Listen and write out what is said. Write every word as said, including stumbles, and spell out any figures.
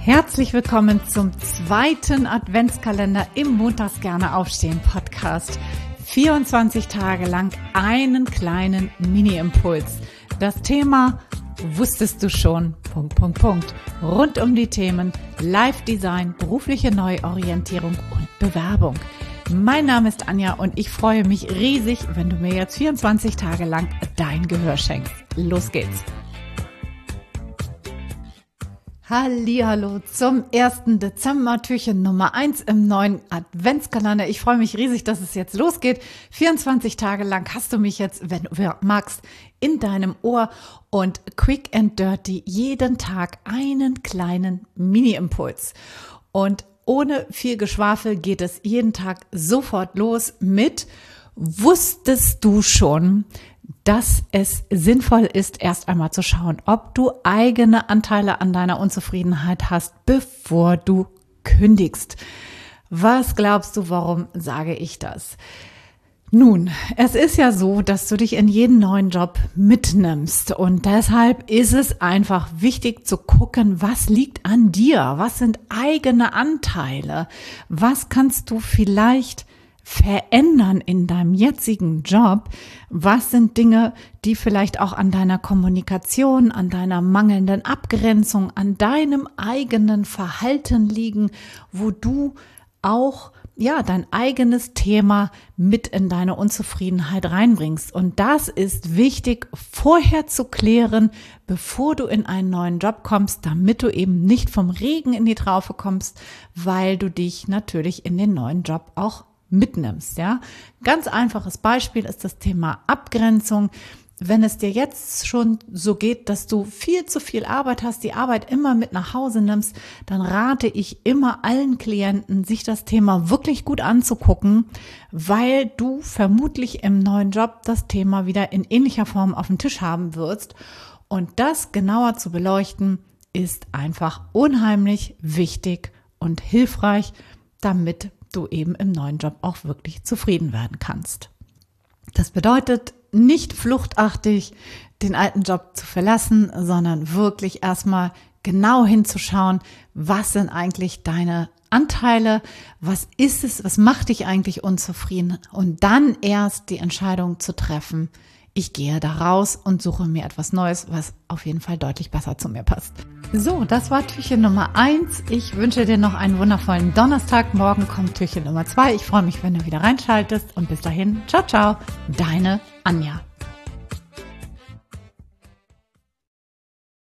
Herzlich willkommen zum zweiten Adventskalender im Montags gerne aufstehen Podcast. vierundzwanzig Tage lang einen kleinen Mini-Impuls. Das Thema wusstest du schon, Punkt, Punkt, Punkt. Rund um die Themen Live-Design, berufliche Neuorientierung und Bewerbung. Mein Name ist Anja und ich freue mich riesig, wenn du mir jetzt vierundzwanzig Tage lang dein Gehör schenkst. Los geht's! Hallihallo zum ersten Dezember, Türchen Nummer eins im neuen Adventskalender. Ich freue mich riesig, dass es jetzt losgeht. vierundzwanzig Tage lang hast du mich jetzt, wenn du magst, in deinem Ohr und quick and dirty jeden Tag einen kleinen Mini-Impuls. Und ohne viel Geschwafel geht es jeden Tag sofort los mit: Wusstest du schon, dass es sinnvoll ist, erst einmal zu schauen, ob du eigene Anteile an deiner Unzufriedenheit hast, bevor du kündigst? Was glaubst du, warum sage ich das? Nun, es ist ja so, dass du dich in jeden neuen Job mitnimmst und deshalb ist es einfach wichtig zu gucken, was liegt an dir? Was sind eigene Anteile? Was kannst du vielleicht verändern in deinem jetzigen Job? Was sind Dinge, die vielleicht auch an deiner Kommunikation, an deiner mangelnden Abgrenzung, an deinem eigenen Verhalten liegen, wo du auch ja dein eigenes Thema mit in deine Unzufriedenheit reinbringst? Und das ist wichtig vorher zu klären, bevor du in einen neuen Job kommst, damit du eben nicht vom Regen in die Traufe kommst, weil du dich natürlich in den neuen Job auch mitnimmst, ja. Ganz einfaches Beispiel ist das Thema Abgrenzung. Wenn es dir jetzt schon so geht, dass du viel zu viel Arbeit hast, die Arbeit immer mit nach Hause nimmst, dann rate ich immer allen Klienten, sich das Thema wirklich gut anzugucken, weil du vermutlich im neuen Job das Thema wieder in ähnlicher Form auf dem Tisch haben wirst. Und das genauer zu beleuchten, ist einfach unheimlich wichtig und hilfreich, damit du eben im neuen Job auch wirklich zufrieden werden kannst. Das bedeutet nicht fluchtartig den alten Job zu verlassen, sondern wirklich erstmal genau hinzuschauen, was sind eigentlich deine Anteile, was ist es, was macht dich eigentlich unzufrieden und dann erst die Entscheidung zu treffen: Ich gehe da raus und suche mir etwas Neues, was auf jeden Fall deutlich besser zu mir passt. So, das war Türchen Nummer eins. Ich wünsche dir noch einen wundervollen Donnerstag. Morgen kommt Türchen Nummer zwei. Ich freue mich, wenn du wieder reinschaltest und bis dahin, ciao, ciao, deine Anja.